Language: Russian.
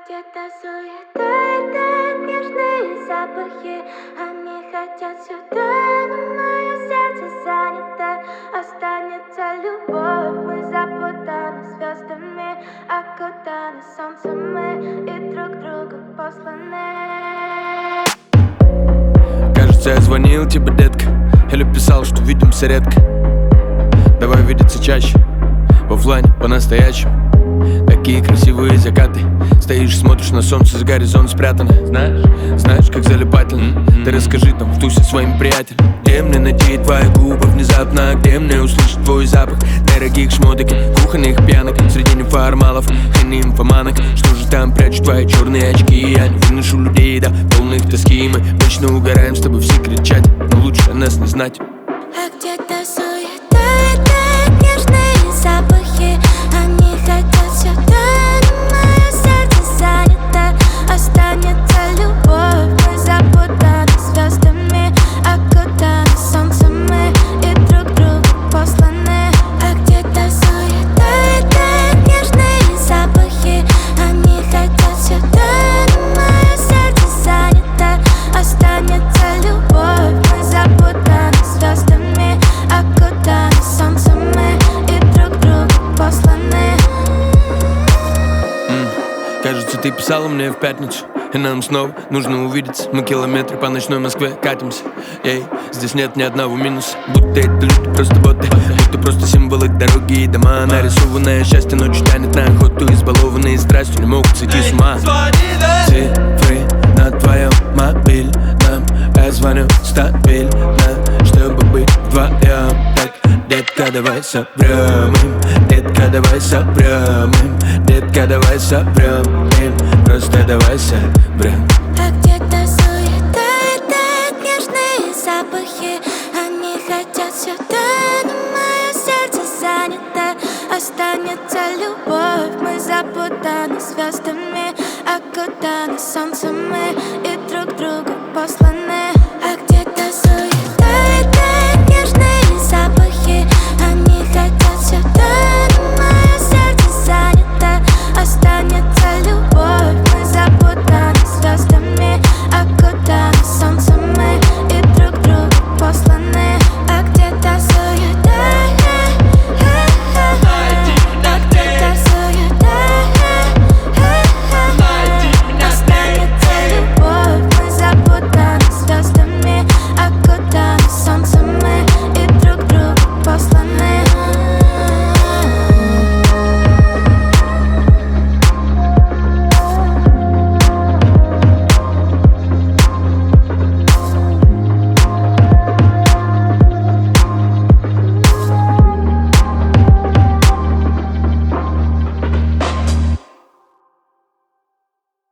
Где-то суета и тают нежные запахи. Они хотят сюда, но мое сердце занято. Останется любовь, мы запутаны звездами, окутаны солнцем мы и друг другу посланы. Кажется, я звонил тебе, детка, или писал, что видимся редко. Давай видеться чаще, в оффлайне по-настоящему. Такие красивые закаты. Стоишь, смотришь на солнце, за горизонт спрятано. Знаешь, как залипательно. Ты расскажи там в тусе своим приятелям. Где мне найти твои губы внезапно? Где мне услышать твой запах дорогих шмоток, кухонных пьянок, среди неформалов и нимфоманок? Что же там прячут твои черные очки? Я не выношу людей до полных тоски. Мы вечно угораем с тобой все кричать, но лучше о нас не знать. А где-то суета и тают нежные запахи. Они хотят сюда, но мое сердце занято. Останется любовь, мы запутаны звездами, окутаны солнцем мы и друг другу посланы. А где-то суета и тают нежные запахи. Они хотят сюда, но мое сердце занято. Останется любовь, мы запутаны звездами, окутаны солнцем мы и друг другу посланы. Кажется, ты писала мне в пятницу, и нам снова нужно увидеться. Мы километры по ночной Москве катимся. Эй, здесь нет ни одного минуса. Будто это люди просто боты, будто просто символы дороги и дома. Нарисованное счастье ночью тянет на охоту. Избалованные страстью не могут сойти с ума. Цифры на твоем мобильном. Я звоню стабильно, чтобы быть вдвоем. Так, детка, давай собрем им. Детка, давай собрем им. Детка, давай собрем им. Просто давай собрем. А где-то суета и тают нежные запахи. Они хотят сюда, но мое сердце занято. Останется любовь, мы запутаны звездами, окутаны солнцем мы и друг другу посланы.